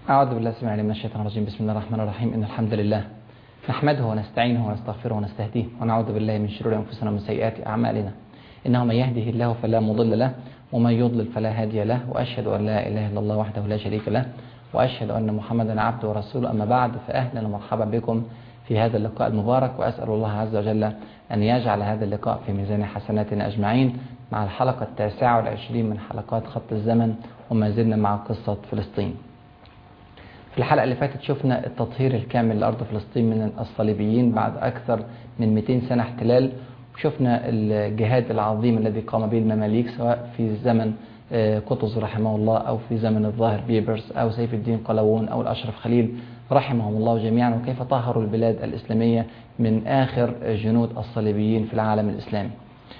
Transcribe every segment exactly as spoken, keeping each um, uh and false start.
أعوذ بالله السميع العليم من الشيطان الرجيم. بسم الله الرحمن الرحيم. إن الحمد لله نحمده ونستعينه ونستغفره ونستهديه ونعوذ بالله من شرور أنفسنا ومن سيئات أعمالنا. إنه من يهده الله فلا مضل له ومن يضلل فلا هادي له، وأشهد أن لا إله إلا الله وحده لا شريك له، وأشهد أن محمدا عبده ورسوله. أما بعد، فأهلا ومرحبا بكم في هذا اللقاء المبارك، وأسأل الله عز وجل أن يجعل هذا اللقاء في ميزان حسناتنا أجمعين مع الحلقة التاسعة والعشرين من حلقات خط الزمن، وما زلنا مع قصة فلسطين. في الحلقة اللي فاتت شفنا التطهير الكامل لأرض فلسطين من الصليبيين بعد أكثر من مئتين سنة احتلال، وشفنا الجهاد العظيم الذي قام به المماليك سواء في زمن قطز رحمه الله أو في زمن الظاهر بيبرس أو سيف الدين قلاوون أو الأشرف خليل رحمهم الله جميعا، وكيف طهروا البلاد الإسلامية من آخر جنود الصليبيين في العالم الإسلامي.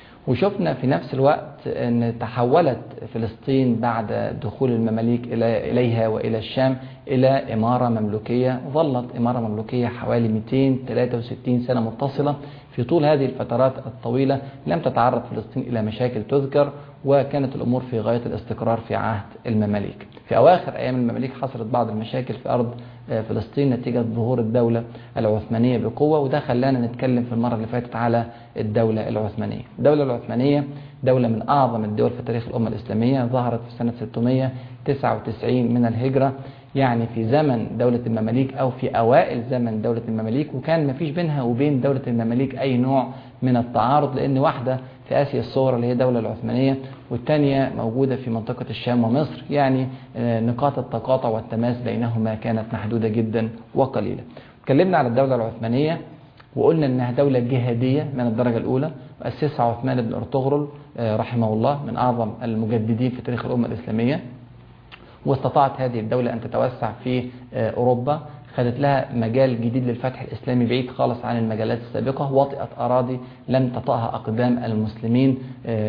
وشفنا في نفس الوقت أن تحولت فلسطين بعد دخول المماليك إليها وإلى الشام إلى إمارة مملوكية، ظلت إمارة مملوكية حوالي مئتين وثلاثة وستين سنة متصلة. في طول هذه الفترات الطويلة لم تتعرض فلسطين إلى مشاكل تذكر، وكانت الأمور في غاية الاستقرار في عهد المماليك. في أواخر أيام المماليك حصلت بعض المشاكل في أرض فلسطين نتيجة ظهور الدولة العثمانية بقوة، وده خلانا نتكلم في المرة اللي فاتت على الدولة العثمانية. الدولة العثمانية دولة من أعظم الدول في تاريخ الأمة الإسلامية، ظهرت في سنة ستمئة وتسعة وتسعين من الهجرة، يعني في زمن دولة المماليك أو في أوائل زمن دولة المماليك، وكان مفيش بينها وبين دولة المماليك أي نوع من التعارض، لأن واحدة في آسيا الصغرى اللي هي الدولة العثمانية، والثانية موجودة في منطقة الشام ومصر، يعني نقاط التقاطع والتماس بينهما كانت محدودة جدا وقليلة. اتكلمنا على الدولة العثمانية وقلنا أنها دولة جهادية من الدرجة الأولى، أسسها عثمان بن أرطغرل رحمه الله من أعظم المجددين في تاريخ الأمة الإسلامية، واستطاعت هذه الدولة أن تتوسع في أوروبا، خدت لها مجال جديد للفتح الإسلامي بعيد خالص عن المجالات السابقة، وطئت أراضي لم تطأها أقدام المسلمين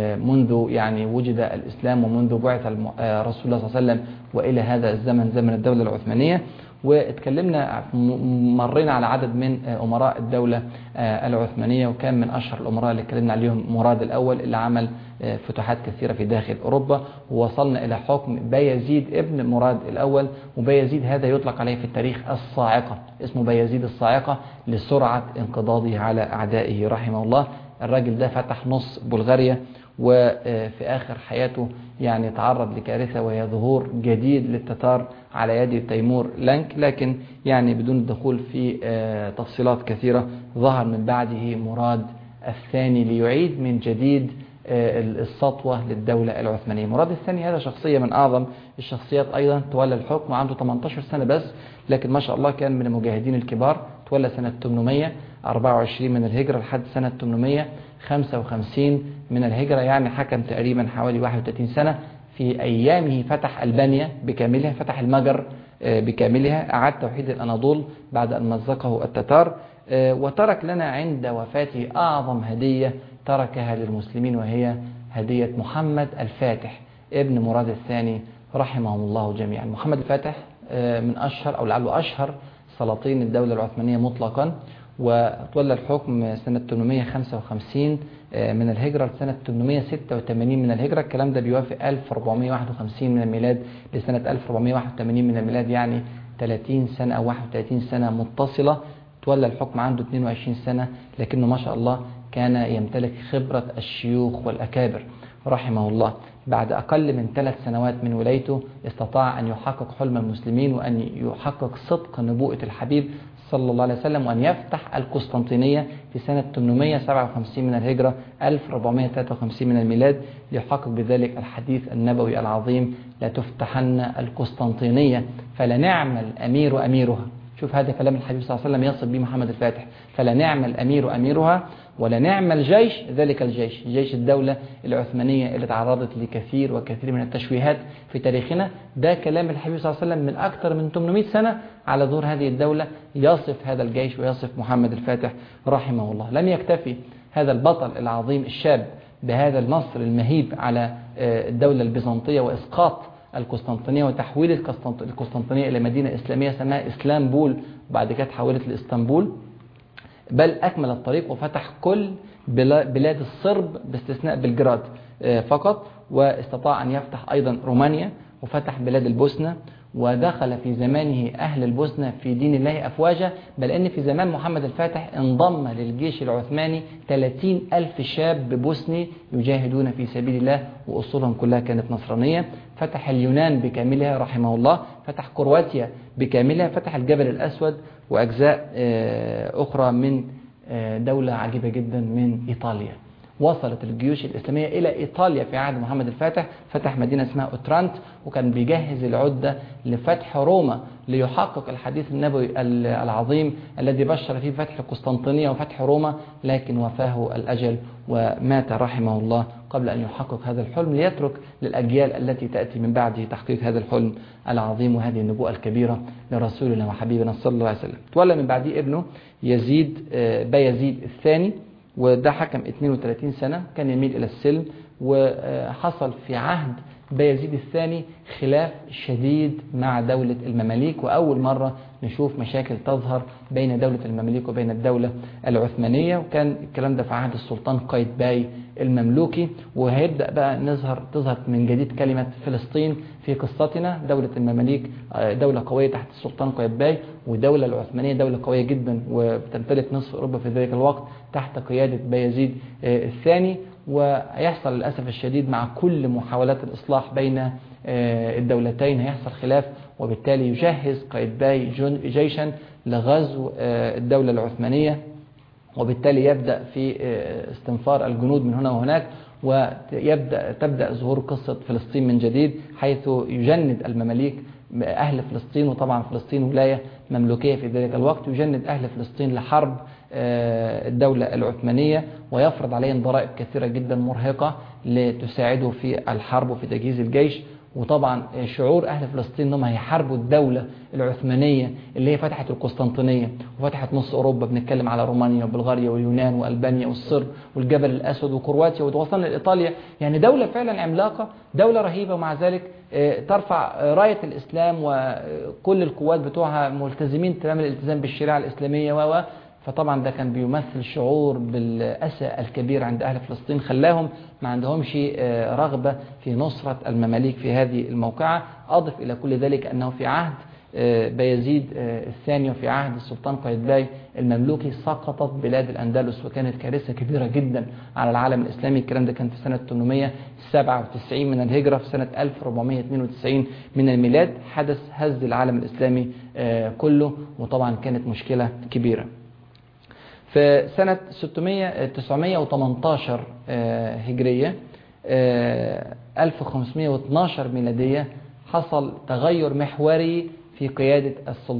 منذ يعني وجد الإسلام ومنذ بعث رسول الله صلى الله عليه وسلم وإلى هذا الزمن زمن الدولة العثمانية. واتكلمنا مرينا على عدد من أمراء الدولة العثمانية، وكان من أشهر الأمراء اللي اتكلمنا عليهم مراد الأول اللي عمل فتوحات كثيرة في داخل أوروبا، ووصلنا إلى حكم بايزيد ابن مراد الأول. وبايزيد هذا يطلق عليه في التاريخ الصاعقة، اسمه بايزيد الصاعقة لسرعة انقضاضه على أعدائه رحمه الله. الراجل ده فتح نص بلغاريا، وفي آخر حياته يعني تعرض لكارثة وهي ظهور جديد للتتار على يد تيمور لانك، لكن يعني بدون الدخول في تفصيلات كثيرة ظهر من بعده مراد الثاني ليعيد من جديد السطوة للدولة العثمانية. مراد الثاني هذا شخصية من أعظم الشخصيات أيضا، تولى الحكم عنده ثمانية عشر سنة بس، لكن ما شاء الله كان من المجاهدين الكبار. تولى سنة ثمانمئة وأربعة وعشرين من الهجرة لحد سنة ثمانمئة وخمسة وخمسين من الهجرة، يعني حكم تقريبا حوالي واحد وثلاثين سنة. في أيامه فتح ألبانيا بكاملها، فتح المجر بكاملها، أعاد توحيد الأناضول بعد أن مزقه التتار، وترك لنا عند وفاته أعظم هدية تركها للمسلمين، وهي هدية محمد الفاتح ابن مراد الثاني رحمهم الله جميعا. محمد الفاتح من أشهر أو لعله أشهر سلاطين الدولة العثمانية مطلقا، وتولى الحكم سنة ثمانمئة وخمسة وخمسين من الهجرة لسنة ثمانمئة وستة وثمانين من الهجرة. الكلام ده بيوافق ألف وأربعمئة وواحد وخمسين من الميلاد لسنة ألف وأربعمئة وواحد وثمانين من الميلاد، يعني ثلاثين سنة أو واحد وثلاثين سنة متصلة. تولى الحكم عنده اثنين وعشرين سنة، لكنه ما شاء الله كان يمتلك خبرة الشيوخ والأكابر رحمه الله. بعد أقل من ثلاث سنوات من ولايته استطاع أن يحقق حلم المسلمين، وأن يحقق صدق نبوءة الحبيب صلى الله عليه وسلم، وأن يفتح القسطنطينية في سنة ثمانمئة وسبعة وخمسين من الهجرة ألف وأربعمئة وثلاثة وخمسين من الميلاد، ليحقق بذلك الحديث النبوي العظيم: لا تفتحن القسطنطينية فلنعم الأمير أميرها. شوف هذا كلام الحبيب صلى الله عليه وسلم يصف به محمد الفاتح: فلنعم الأمير أميرها ولنعم الجيش ذلك الجيش. جيش الدولة العثمانية اللي تعرضت لكثير وكثير من التشويهات في تاريخنا، ده كلام الحبيب صلى الله عليه وسلم من أكثر من ثمانمئة سنة على ظهور هذه الدولة، يصف هذا الجيش ويصف محمد الفاتح رحمه الله. لم يكتفي هذا البطل العظيم الشاب بهذا النصر المهيب على الدولة البيزنطية وإسقاط القسطنطينية وتحويل القسطنطينية إلى مدينة إسلامية سماها إسلامبول، بعد كده تحولت لإسطنبول، بل أكمل الطريق وفتح كل بلاد الصرب باستثناء بلجراد فقط، واستطاع أن يفتح أيضا رومانيا، وفتح بلاد البوسنة ودخل في زمانه أهل البوسنة في دين الله أفواجا، بل أن في زمان محمد الفاتح انضم للجيش العثماني ثلاثين ألف شاب بوسني يجاهدون في سبيل الله وأصولهم كلها كانت نصرانية. فتح اليونان بكاملها رحمه الله، فتح كرواتيا بكاملها، فتح الجبل الأسود وأجزاء أخرى من دولة عجيبة جدا من إيطاليا. وصلت الجيوش الإسلامية إلى إيطاليا في عهد محمد الفاتح، فتح مدينة اسمها أوترانت، وكان بيجهز العدة لفتح روما ليحقق الحديث النبوي العظيم الذي بشر فيه فتح القسطنطينية وفتح روما، لكن وفاه الأجل ومات رحمه الله قبل أن يحقق هذا الحلم، ليترك للأجيال التي تأتي من بعده تحقيق هذا الحلم العظيم وهذه النبوءة الكبيرة لرسولنا وحبيبنا صلى الله عليه وسلم. تولى من بعده ابنه يزيد بايزيد الثاني، وده حكم اثنين وثلاثين سنة، كان يميل إلى السلم. وحصل في عهد بايزيد الثاني خلاف شديد مع دولة المماليك، وأول مرة نشوف مشاكل تظهر بين دولة المماليك وبين الدولة العثمانية، وكان الكلام ده في عهد السلطان قايتباي المملوكي. وهيبدأ بقى نظهر تظهر من جديد كلمة فلسطين في قصتنا. دولة المماليك دولة قوية تحت السلطان قايتباي، ودولة العثمانية دولة قوية جدا وبتمتلك نصف أوروبا في ذلك الوقت تحت قيادة بايزيد الثاني. ويحصل للأسف الشديد مع كل محاولات الإصلاح بين الدولتين هيحصل خلاف، وبالتالي يجهز قايتباي جيشا لغزو الدولة العثمانية، وبالتالي يبدأ في استنفار الجنود من هنا وهناك، ويبدأ تبدأ ظهور قصة فلسطين من جديد، حيث يجند المماليك أهل فلسطين، وطبعا فلسطين ولاية مملوكية في ذلك الوقت، يجند أهل فلسطين لحرب الدولة العثمانية، ويفرض عليهم ضرائب كثيرة جدا مرهقة لتساعده في الحرب وفي تجهيز الجيش. وطبعا شعور أهل فلسطين أنهم هيحاربوا الدولة العثمانية اللي هي فتحت القسطنطينية وفتحت نص أوروبا، بنتكلم على رومانيا وبلغاريا واليونان وألبانيا والصر والجبل الأسود وكرواتيا ووصلنا لإيطاليا، يعني دولة فعلا عملاقة، دولة رهيبة، ومع ذلك ترفع راية الإسلام وكل القوات بتوعها ملتزمين تمام الالتزام بالشريعة الإسلامية و فطبعا ده كان بيمثل شعور بالأسى الكبير عند أهل فلسطين، خلاهم ما عندهمش رغبة في نصرة المماليك في هذه الموقعة. أضف إلى كل ذلك أنه في عهد بايزيد الثاني وفي عهد السلطان قايتباي المملوكي سقطت بلاد الأندلس، وكانت كارثة كبيرة جدا على العالم الإسلامي. الكلام ده كان في سنة ثمانمائة وسبعة وتسعين من الهجرة، في سنة ألف وأربعمائة واثنين وتسعين من الميلاد حدث هز العالم الإسلامي كله، وطبعا كانت مشكلة كبيرة. في سنة تسعمائة وثمانية عشر هجرية ألف وخمسمائة واثني عشر ميلادية حصل تغير محوري في قيادة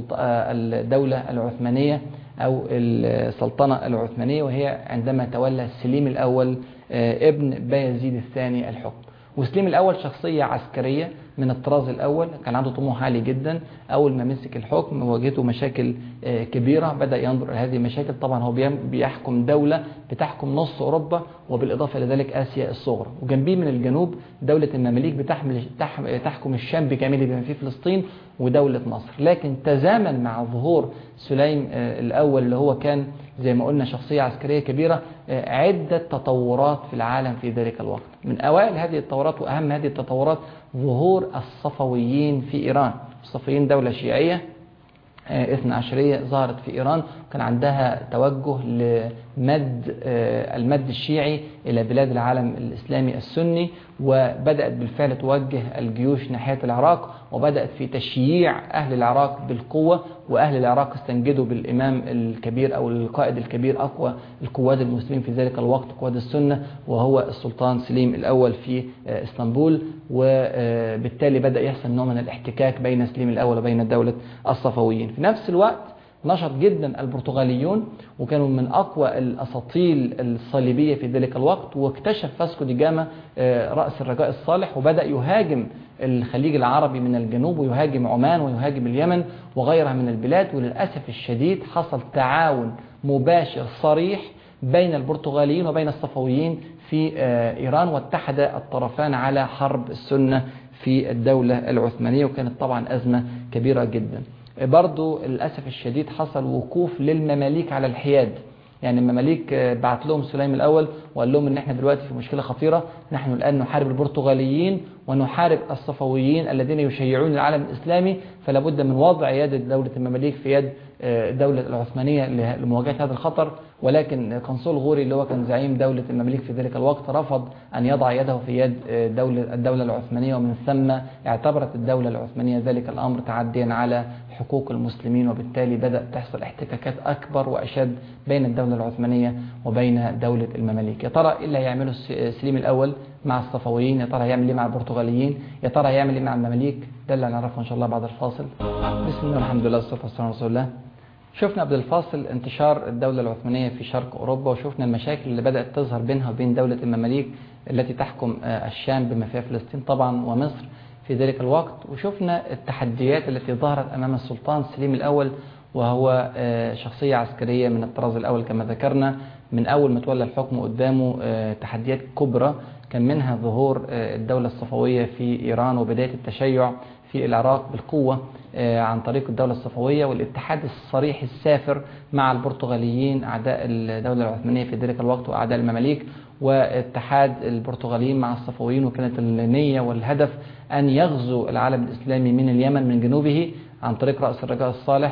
الدولة العثمانية أو السلطنة العثمانية، وهي عندما تولى سليم الأول ابن بايزيد الثاني الحكم. وسليم الأول شخصية عسكرية من الطراز الأول، كان عنده طموح عالي جدا. أول ما مسك الحكم واجهته مشاكل كبيرة، بدأ ينظر إلى هذه المشاكل. طبعا هو بيحكم دولة بتحكم نص أوروبا وبالإضافة إلى ذلك آسيا الصغرى، وجنبيه من الجنوب دولة المماليك بتحمل تحكم الشام بكامله بما فيه فلسطين ودولة مصر. لكن تزامن مع ظهور سليم الأول اللي هو كان زي ما قلنا شخصية عسكرية كبيرة عدة تطورات في العالم في ذلك الوقت. من أوائل هذه التطورات وأهم هذه التطورات ظهور الصفويين في إيران. الصفويين دولة شيعية اثنا عشرية ظهرت في إيران، كان عندها توجه لمد المد الشيعي إلى بلاد العالم الإسلامي السني، وبدأت بالفعل توجه الجيوش ناحية العراق، وبدأت في تشييع أهل العراق بالقوة، وأهل العراق استنجدوا بالإمام الكبير أو القائد الكبير أقوى القواد المسلمين في ذلك الوقت قواد السنة، وهو السلطان سليم الأول في اسطنبول. وبالتالي بدأ يحصل نوع من الاحتكاك بين سليم الأول وبين دولة الصفويين. في نفس الوقت نشط جدا البرتغاليون، وكانوا من أقوى الأساطيل الصليبية في ذلك الوقت، واكتشف فاسكو دي جاما رأس الرجاء الصالح، وبدأ يهاجم الخليج العربي من الجنوب، ويهاجم عمان ويهاجم اليمن وغيرها من البلاد. وللأسف الشديد حصل تعاون مباشر صريح بين البرتغاليين وبين الصفويين في إيران، واتحد الطرفان على حرب السنة في الدولة العثمانية، وكانت طبعا أزمة كبيرة جدا. برضو للأسف الشديد حصل وقوف للمماليك على الحياد، يعني المماليك بعت لهم سليم الأول وقال لهم ان احنا دلوقتي في مشكلة خطيرة، نحن الآن نحارب البرتغاليين ونحارب الصفويين الذين يشيعون العالم الإسلامي، فلا بد من وضع يد دولة المماليك في يد الدولة العثمانية لمواجهة هذا الخطر. ولكن قنصل غوري اللي هو كان زعيم دولة المماليك في ذلك الوقت رفض أن يضع يده في يد دولة الدولة العثمانية، ومن ثم اعتبرت الدولة العثمانية ذلك الأمر تعديا على حقوق المسلمين، وبالتالي بدأ تحصل احتكاكات أكبر وأشد بين الدولة العثمانية وبين دولة المماليك. يا ترى إيه اللي هيعمله سليم الأول مع الصفويين؟ يا ترى هيعمل إيه مع البرتغاليين؟ يا ترى هيعمل إيه مع المماليك؟ ده اللي هنعرفه إن شاء الله بعد الفاصل. بسم الله الحمد لله والصلاة والسلام على رسول الله. شفنا قبل الفاصل انتشار الدولة العثمانية في شرق أوروبا، وشفنا المشاكل اللي بدأت تظهر بينها وبين دولة المماليك التي تحكم الشام بما فيها فلسطين طبعا ومصر في ذلك الوقت، وشفنا التحديات التي ظهرت أمام السلطان سليم الأول، وهو شخصية عسكرية من الطراز الأول كما ذكرنا. من أول ما تولى الحكم قدامه تحديات كبرى، كان منها ظهور الدولة الصفوية في إيران وبداية التشيع في العراق بالقوة عن طريق الدولة الصفوية، والاتحاد الصريح السافر مع البرتغاليين أعداء الدولة العثمانية في ذلك الوقت وأعداء المماليك، واتحاد البرتغاليين مع الصفويين. وكانت النية والهدف أن يغزو العالم الإسلامي من اليمن من جنوبه عن طريق رأس الرجاء الصالح،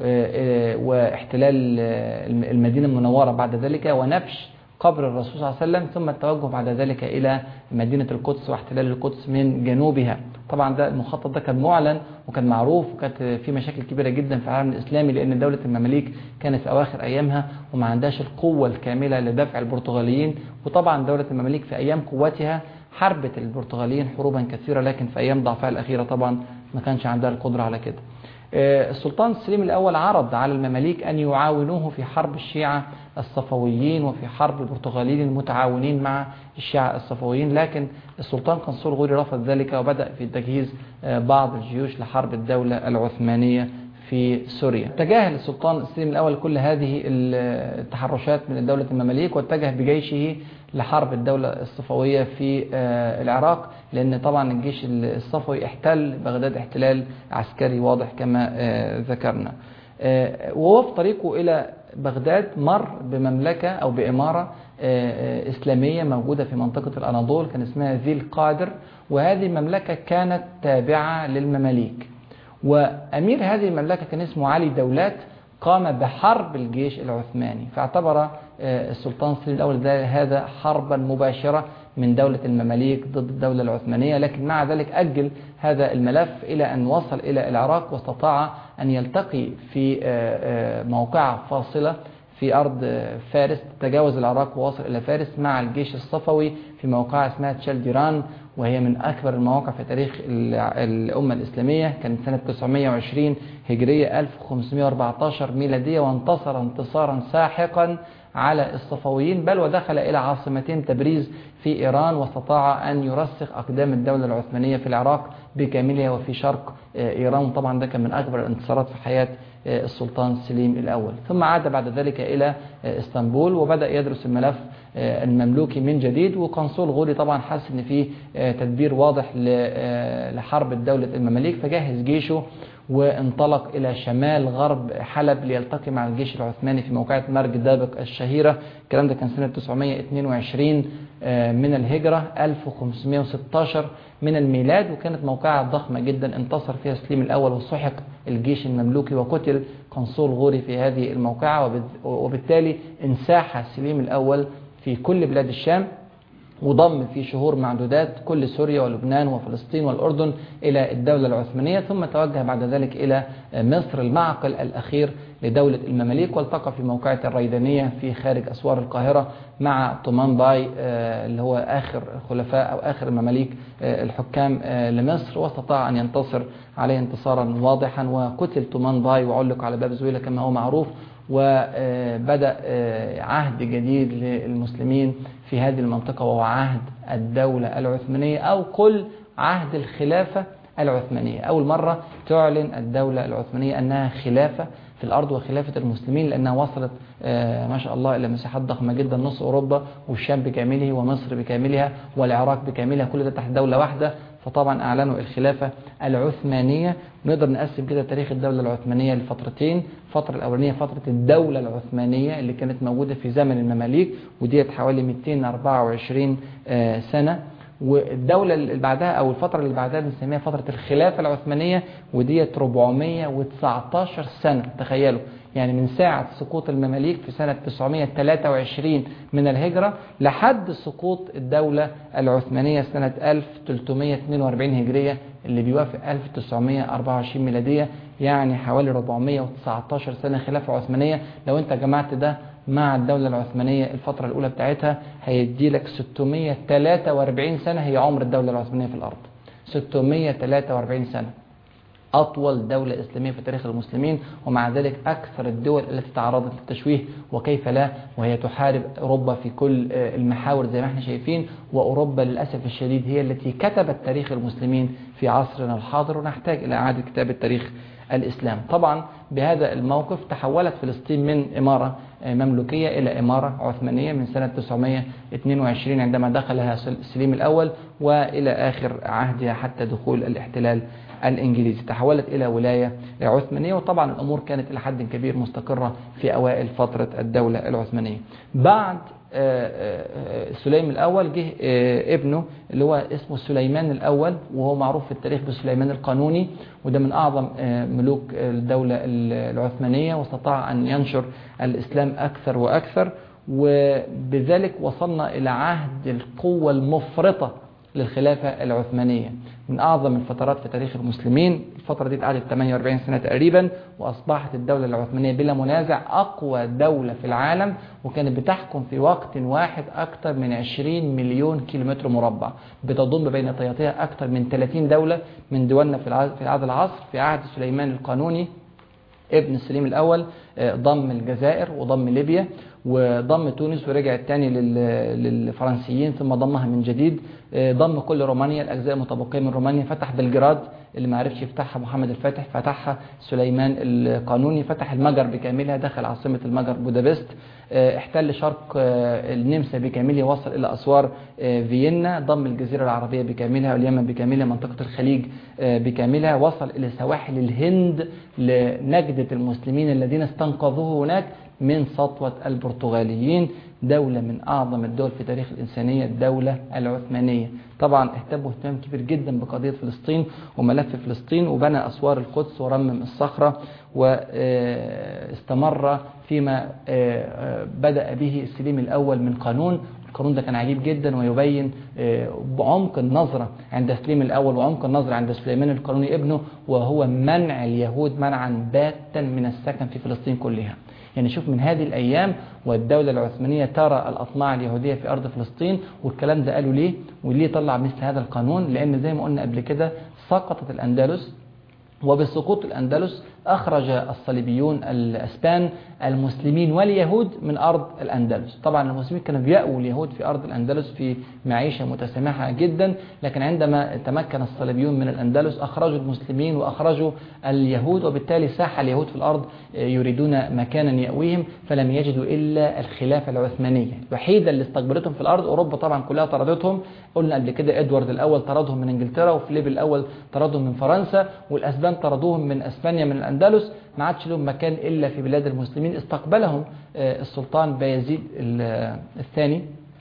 واحتلال المدينة المنورة بعد ذلك، ونبش قبر الرسول صلى الله عليه وسلم، ثم التوجه بعد ذلك إلى مدينة القدس واحتلال القدس من جنوبها. طبعا ده المخطط ده كان معلن وكان معروف، وكانت في مشاكل كبيرة جدا في العالم الإسلامي، لأن دولة المماليك كانت في أواخر أيامها وما عندهاش القوة الكاملة لدفع البرتغاليين. وطبعا دولة المماليك في أيام قوتها حربت البرتغاليين حروبا كثيرة، لكن في أيام ضعفها الأخيرة طبعا ما كانش عندها القدرة على كده. السلطان سليم الأول عرض على المماليك أن يعاونوه في حرب الشيعة الصفويين وفي حرب البرتغاليين المتعاونين مع الشيعة الصفويين، لكن السلطان قنصل غوري رفض ذلك، وبدأ في تجهيز بعض الجيوش لحرب الدولة العثمانية في سوريا. تجاهل السلطان سليم الأول كل هذه التحرشات من دولة المماليك، واتجه بجيشه لحرب الدولة الصفوية في العراق، لأن طبعا الجيش الصفوي احتل بغداد احتلال عسكري واضح كما ذكرنا. وهو في طريقه إلى بغداد مر بمملكة أو بإمارة إسلامية موجودة في منطقة الأناضول، كان اسمها ذي القادر، وهذه المملكة كانت تابعة للمماليك، وأمير هذه المملكة كان اسمه علي دولات، قام بحرب الجيش العثماني، فاعتبر السلطان سليم الأول هذا حربا مباشرة من دولة المماليك ضد الدولة العثمانية. لكن مع ذلك أجل هذا الملف إلى أن وصل إلى العراق، واستطاع أن يلتقي في موقع فاصلة في أرض فارس، تجاوز العراق ووصل إلى فارس مع الجيش الصفوي في موقع اسمها تشالديران، وهي من أكبر المواقع في تاريخ الأمة الإسلامية. كانت سنة تسعمائة وعشرين هجرية ألف وخمسمائة وأربعة عشر ميلادية، وانتصر انتصارا ساحقا على الصفويين، بل ودخل إلى عاصمتين تبريز في إيران، واستطاع أن يرسخ أقدام الدولة العثمانية في العراق بكاملها وفي شرق إيران. طبعا ده كان من أكبر الانتصارات في حياة السلطان سليم الأول. ثم عاد بعد ذلك إلى اسطنبول وبدأ يدرس الملف المملوكي من جديد، وقنصل غوري طبعا حس ان في تدبير واضح لحرب الدولة المماليك، فجهز جيشه وانطلق إلى شمال غرب حلب ليلتقي مع الجيش العثماني في موقعة مرج دابق الشهيرة. الكلام ده كان سنة تسعمائة واثنين وعشرين من الهجرة ألف وخمسمائة وستة عشر من الميلاد، وكانت موقعة ضخمة جدا انتصر فيها سليم الأول وسحق الجيش المملوكي، وقتل قنصل غوري في هذه الموقعة، وبالتالي انساح سليم الأول في كل بلاد الشام، وضم في شهور معدودات كل سوريا ولبنان وفلسطين والأردن إلى الدولة العثمانية، ثم توجه بعد ذلك إلى مصر المعقل الأخير لدولة المماليك، والتقى في موقعة الريدانية في خارج أسوار القاهرة مع طومان باي اللي هو آخر الخلفاء أو آخر المماليك الحكام لمصر، واستطاع أن ينتصر عليه انتصارا واضحا، وقتل طومان باي وعلق على باب زويلة كما هو معروف. وبدأ عهد جديد للمسلمين في هذه المنطقة، وهو عهد الدولة العثمانية، أو كل عهد الخلافة العثمانية. أول مرة تعلن الدولة العثمانية أنها خلافة في الأرض وخلافة المسلمين، لأنها وصلت ما شاء الله إلى مساحات ضخمة جدا، نص أوروبا والشام بكامله ومصر بكاملها والعراق بكاملها، كل ده تحت دولة واحدة. فطبعا أعلنوا الخلافة العثمانية. نقدر نقسم كده تاريخ الدولة العثمانية لفترتين. الفترة الأولانية فترة الدولة العثمانية اللي كانت موجودة في زمن المماليك، وديت حوالي مئتين وأربعة وعشرين سنة، والدولة اللي بعدها أو الفترة اللي بعدها بنسميها فترة الخلافة العثمانية، وديت أربعمائة وتسعتاشر سنة. تخيلوا يعني من ساعة سقوط المماليك في سنة تسعمائة وثلاثة وعشرين من الهجرة لحد سقوط الدولة العثمانية سنة ألف وثلاثمائة واثنين وأربعين هجرية اللي بيوافق ألف وتسعمائة وأربعة وعشرين ميلادية، يعني حوالي أربعمائة وتسعتاشر سنة خلافة عثمانية. لو انت جمعت ده مع الدولة العثمانية الفترة الأولى بتاعتها هيدي لك ستمائة وثلاثة وأربعين سنة هي عمر الدولة العثمانية في الأرض. ستمائة وثلاثة وأربعين سنة، أطول دولة إسلامية في تاريخ المسلمين، ومع ذلك أكثر الدول التي تعرضت للتشويه، وكيف لا، وهي تحارب أوروبا في كل المحاور زي ما احنا شايفين. وأوروبا للأسف الشديد هي التي كتبت تاريخ المسلمين في عصرنا الحاضر، ونحتاج إلى إعادة كتابة تاريخ الإسلام. طبعا بهذا الموقف تحولت فلسطين من إمارة مملوكية إلى إمارة عثمانية من سنة تسعمائة واثنين وعشرين عندما دخلها سليم الأول، وإلى آخر عهدها حتى دخول الاحتلال الإنجليزي تحولت إلى ولاية عثمانية. وطبعا الأمور كانت إلى حد كبير مستقرة في أوائل فترة الدولة العثمانية. بعد سليم الأول جه ابنه اللي هو اسمه سليمان الأول، وهو معروف في التاريخ بسليمان القانوني، وده من أعظم ملوك الدولة العثمانية، واستطاع أن ينشر الإسلام أكثر وأكثر. وبذلك وصلنا إلى عهد القوة المفرطة للخلافة العثمانية، من أعظم الفترات في تاريخ المسلمين. الفترة دي قعدت ثمانية وأربعين سنة تقريبا، وأصبحت الدولة العثمانية بلا منازع أقوى دولة في العالم، وكانت بتحكم في وقت واحد أكثر من عشرين مليون كيلومتر مربع، بتضم بين طياتها أكثر من ثلاثين دولة من دولنا في هذا العصر. في عهد سليمان القانوني ابن سليم الأول ضم الجزائر وضم ليبيا وضم تونس ورجع الثاني للفرنسيين ثم ضمها من جديد. ضم كل رومانيا، الأجزاء المتبقية من رومانيا، فتح بلجراد اللي ما عرفش يفتحها محمد الفاتح فتحها سليمان القانوني، فتح المجر بكاملها، دخل عاصمة المجر بودابست، احتل شرق النمسا بكاملها، وصل إلى أسوار فيينا، ضم الجزيرة العربية بكاملها واليمن بكاملها، منطقة الخليج بكاملها، وصل إلى سواحل الهند لنجدة المسلمين الذين استنقذوه هناك من سطوة البرتغاليين. دولة من أعظم الدول في تاريخ الإنسانية الدولة العثمانية. طبعا اهتموا اهتمام كبير جدا بقضية فلسطين وملف فلسطين، وبنى أسوار القدس ورمم الصخرة، واستمر فيما بدأ به سليم الأول من قانون. القانون ده كان عجيب جدا، ويبين بعمق النظرة عند سليم الأول وعمق النظرة عند سليمان القانوني ابنه، وهو منع اليهود منعا باتا من السكن في فلسطين كلها. يعني شوف من هذه الأيام والدولة العثمانية ترى الأطماع اليهودية في أرض فلسطين. والكلام ده قالوا ليه وليه طلع مثل هذا القانون؟ لأن زي ما قلنا قبل كده سقطت الأندلس، وبسقوط الأندلس أخرج الصليبيون الأسبان المسلمين واليهود من أرض الأندلس. طبعا المسلمين كانوا بيأووا اليهود في أرض الأندلس في معيشة متسامحة جدا، لكن عندما تمكن الصليبيون من الأندلس أخرجوا المسلمين وأخرجوا اليهود، وبالتالي ساح اليهود في الأرض يريدون مكانا يأويهم، فلم يجدوا إلا الخلافة العثمانية الوحيدة اللي استقبلتهم في الأرض. أوروبا طبعا كلها طردتهم، قلنا قبل كده إدوارد الأول طردهم من إنجلترا، وفليب الأول طردهم من فرنسا، والأسبان طردوهم من أسبانيا من الأندلس. ما عادش لهم مكان إلا في بلاد المسلمين. استقبلهم السلطان بايزيد الثاني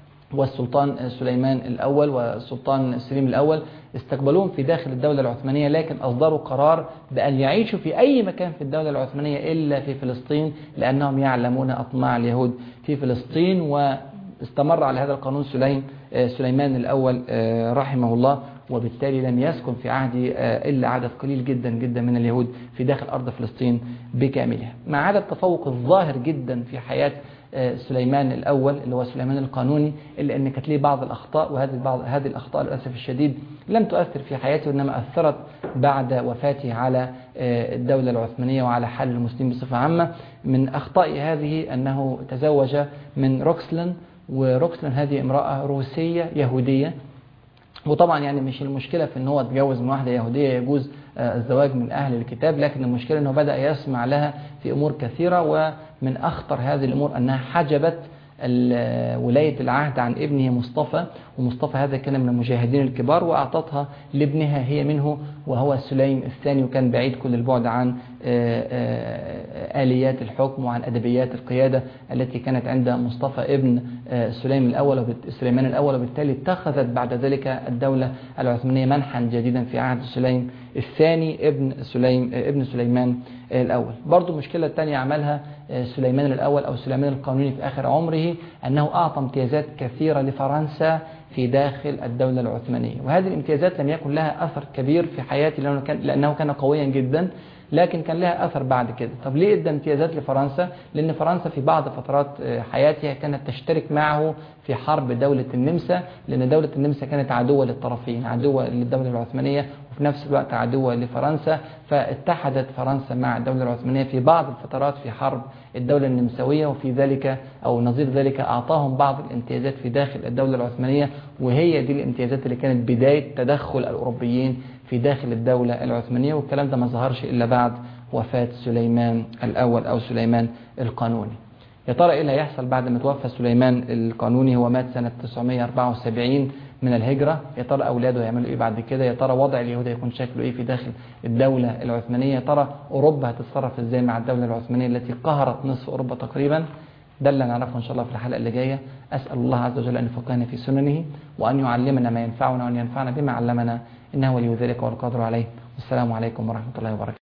والسلطان سليمان الأول والسلطان سليم الأول، استقبلوهم في داخل الدولة العثمانية، لكن أصدروا قرار بأن يعيشوا في أي مكان في الدولة العثمانية إلا في فلسطين، لأنهم يعلمون أطماع اليهود في فلسطين. واستمر على هذا القانون سليم سليمان الأول رحمه الله، وبالتالي لم يسكن في عهده إلا عدد قليل جدا جدا من اليهود في داخل أرض فلسطين بكاملها. مع هذا التفوق الظاهر جدا في حياة سليمان الأول اللي هو سليمان القانوني، إلا أن كانت له بعض الأخطاء، وهذه بعض هذه الأخطاء للأسف الشديد لم تؤثر في حياته، إنما أثرت بعد وفاته على الدولة العثمانية وعلى حال المسلمين بصفة عامة. من أخطاء هذه أنه تزوج من روكسلان، وروكسلان هذه امرأة روسية يهودية، وطبعا يعني مش المشكلة في ان هو اتجوز من واحدة يهودية، يجوز الزواج من اهل الكتاب، لكن المشكلة انه بدأ يسمع لها في امور كثيرة، ومن اخطر هذه الامور انها حجبت ولاية العهد عن ابنه مصطفى، ومصطفى هذا كان من المجاهدين الكبار، وأعطتها لابنها هي منه وهو سليم الثاني، وكان بعيد كل البعد عن آليات الحكم وعن أدبيات القيادة التي كانت عند مصطفى ابن سليم الأول سليمان الأول، وبالتالي اتخذت بعد ذلك الدولة العثمانية منحا جديدا في عهد سليم الثاني ابن سليم ابن سليمان الأول. برضو المشكلة الثانية عملها سليمان الأول أو سليمان القانوني في آخر عمره، أنه أعطى امتيازات كثيرة لفرنسا في داخل الدولة العثمانية، وهذه الامتيازات لم يكن لها أثر كبير في حياته لأنه كان, لأنه كان قويا جدا، لكن كان لها أثر بعد كده. طب ليه ادى امتيازات لفرنسا؟ لأن فرنسا في بعض فترات حياتها كانت تشترك معه في حرب دولة النمسا، لأن دولة النمسا كانت عدوة للطرفين، عدوة للدولة العثمانية وفي نفس الوقت عدوة لفرنسا، فاتحدت فرنسا مع الدولة العثمانية في بعض الفترات في حرب الدولة النمساوية، وفي ذلك أو نظير ذلك أعطاهم بعض الامتيازات في داخل الدولة العثمانية، وهي دي الامتيازات اللي كانت بداية تدخل الأوروبيين في داخل الدولة العثمانية، والكلام ده ما ظهرش إلا بعد وفاة سليمان الأول أو سليمان القانوني. يا ترى إيه اللي هيحصل بعد ما توفى سليمان القانوني؟ هو مات سنة تسعمائة وأربعة وسبعين من الهجرة. يا ترى أولاده هيعملوا إيه بعد كده؟ يا ترى وضع اليهود هيكون شكله إيه في داخل الدولة العثمانية؟ يا ترى أوروبا هتتصرف إزاي مع الدولة العثمانية التي قهرت نصف أوروبا تقريبا؟ ده اللي نعرفه إن شاء الله في الحلقة اللي جاية. أسأل الله عز وجل أن يفقهنا في سننه وأن يعلمنا ما ينفعنا وأن ينفعنا بما علمنا، إنه ولي ذلك والقادر عليه. والسلام عليكم ورحمة الله وبركاته.